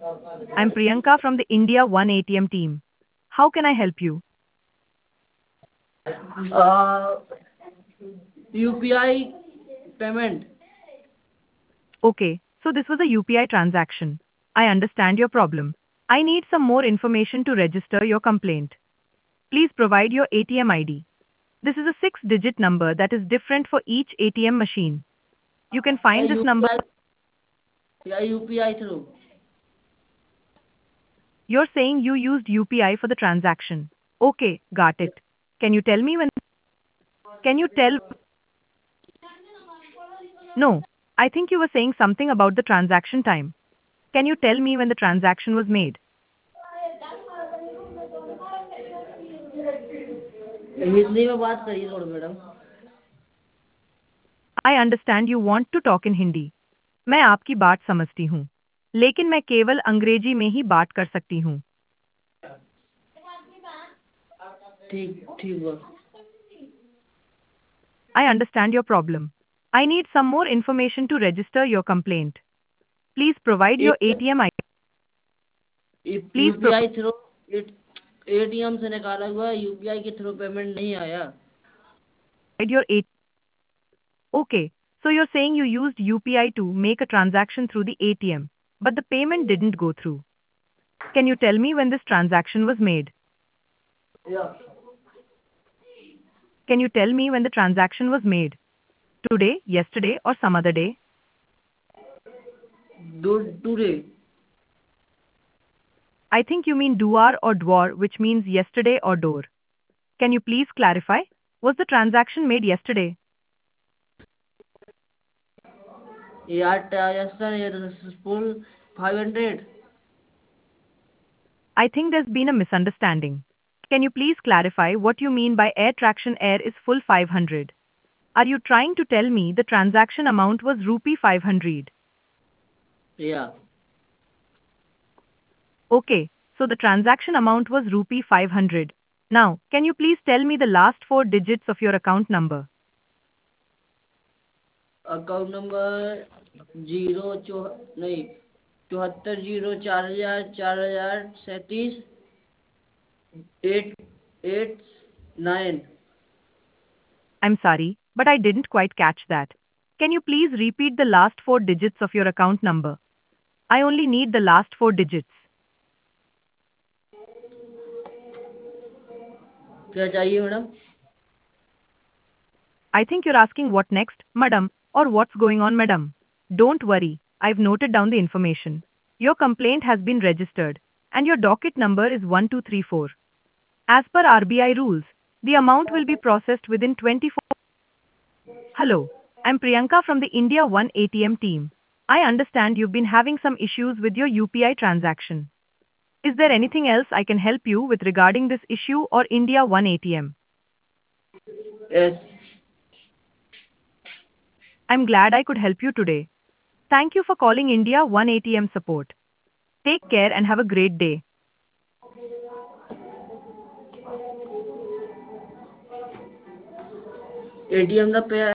I'm Priyanka from the India One ATM team. How can I help you? Uh, UPI payment. Okay, so this was a UPI transaction. I understand your problem. I need some more information to register your complaint. Please provide your ATM ID. This is a six-digit number that is different for each ATM machine. You can Yeah, find this number. UPI. Yeah, UPI through. You're saying you used UPI for the transaction. Okay, got it. Can you tell me when? Can you tell? No, I think you were saying something about the transaction time. Can you tell me when the transaction was made? Hindi में बात करिए थोड़ा madam. I understand you want to talk in Hindi. मैं आपकी बात समझती हूँ, लेकिन मैं केवल अंग्रेजी में ही बात कर सकती हूँ. ठीक ठीक बस. I understand your problem. I need some more information to register your complaint. Please provide your ATM ID. Please UPI through ATM से निकाला हुआ है, यूपीआई के थ्रू पेमेंट नहीं आया. provide your ATM. Okay, so you're saying you used UPI to make a transaction through the ATM, but the payment didn't go through. Can you tell me when this transaction was made? या Can you tell me when the transaction was made? Today, yesterday, or some other day? Today. I think you mean duar or dwar, which means yesterday or door. Can you please clarify? Was the transaction made yesterday? यार yesterday full 500. I think there's been a misunderstanding. Can you please clarify what you mean by air traction air is full 500? Are you trying to tell me the transaction amount was rupee 500? या Okay, so the transaction amount was rupee 500. Now, can you please tell me the last four digits of your account number? Account number zero चौ नहीं 74 0 4000 4037 889. I'm sorry, but I didn't quite catch that. Can you please repeat the last four digits of your account number? I only need the last four digits. क्या चाहिए madam? I think you're asking what next, madam, or what's going on, madam. Don't worry, I've noted down the information. Your complaint has been registered, and your docket number is 1234. As per RBI rules, the amount will be processed within 24. Hello, I'm Priyanka from the India One ATM team. I understand you've been having some issues with your UPI transaction. Is there anything else I can help you with regarding this issue or India One ATM? Yes. I'm glad I could help you today. Thank you for calling India One ATM support. Take care and have a great day. ATM ਦਾ पे